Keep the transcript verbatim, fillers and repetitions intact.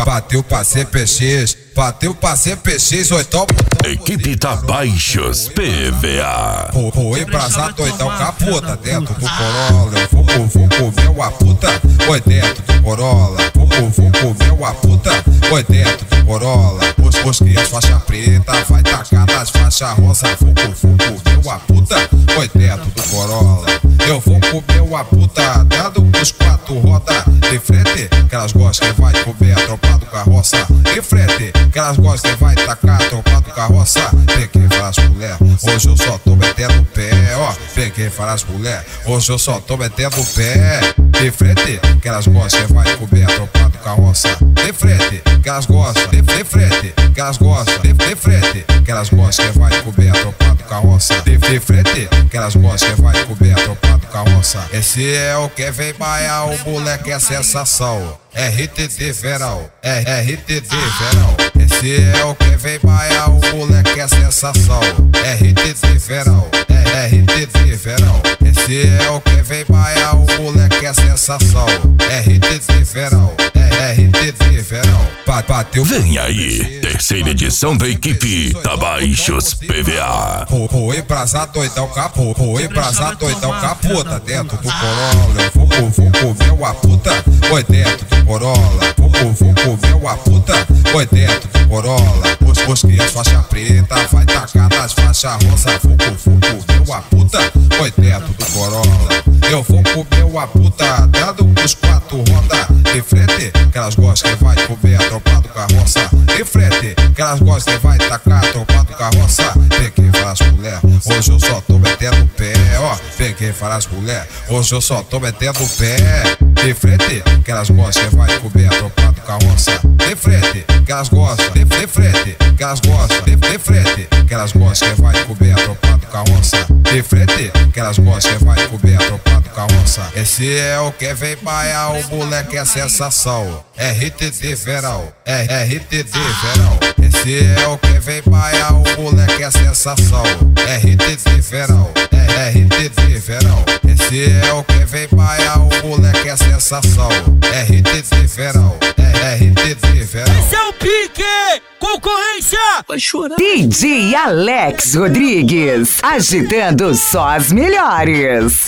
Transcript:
Bateu pra C P X, bateu pra C P X, oitão. Equipe Tabaixos P V A. Vou embrasar doidão capota dentro do Corolla. Eu vou, vou comer uma puta, oi dentro do Corolla. Vou, vou comer uma puta, oi dentro do Corolla. Os, os que as faixa preta vai tacar nas faixas rosa. Vou, vou comer uma puta, oi dentro do Corolla. Eu vou comer uma puta dando os quatro rodas de frente, que elas gostam que vai comer a tropa do carroça. De frente, que elas gostam que vai tacar a tropa do carroça. Peguei várias mulher, hoje eu só tô metendo o pé, ó. Peguei várias mulher, hoje eu só tô metendo o pé. De frente, que elas gostam que vai comer a tropa do carroça. De frente, que elas gostam, de, de frente, que elas gostam, de, de frente, que elas gostam que vai comer a tropa do carroça. De, de frente, que elas gostam que vai comer a tropa do carroça. Esse é o que vem baiar, o moleque é sensação. É hit de verão, é, é hit de verão. Esse é o que vem baiar, o moleque é sensação. É hit de verão, é, é hit de verão. Esse é o que vem baiar, o moleque é sensação. É hit de verão, é, é hit de verão. Bateu. Vem aí, terceira edição da equipe Tabaixos P V A. Vou embrasar doidão capô, vou embrasar doidão capota dentro do Corolla. Eu vou, vou comer uma puta, oi dentro do Corolla. Vou, vou comer uma puta, oi dentro do Corolla. Os, os que as faixa preta vai tacar nas faixas rosa. Vou, vou comer uma puta, oi dentro do Corolla. Eu vou comer uma puta dando os quatro rodas de frente, que elas gostam que vai comer a tropa do carroça. De frente, que elas gostam que vai tacar a tropa do carroça. Peguei várias mulher, hoje eu só tô metendo o pé, ó. Peguei várias mulher, hoje eu só tô metendo o pé. De frente, que elas gostam que vai comer a tropa do carroça. De frente, que elas gostam, de, de frente, que elas gostam, de, de frente, que elas gostam que vai comer a tropa do carroça. De frente, que elas gostam que vai comer a tropa do carroça. Esse é o que vem baiar, o moleque é sensação. É hit de verão, é, é hit de verão. Esse é o que vem baiar, o moleque é sensação. É hit de verão, é, é hit de verão. Esse é o que vem baiar, o moleque é sensação. É hit de verão, é, é hit de verão. Esse é o pique, concorrência. Vai chorar. D J Alex Rodrigues, agitando só as melhores.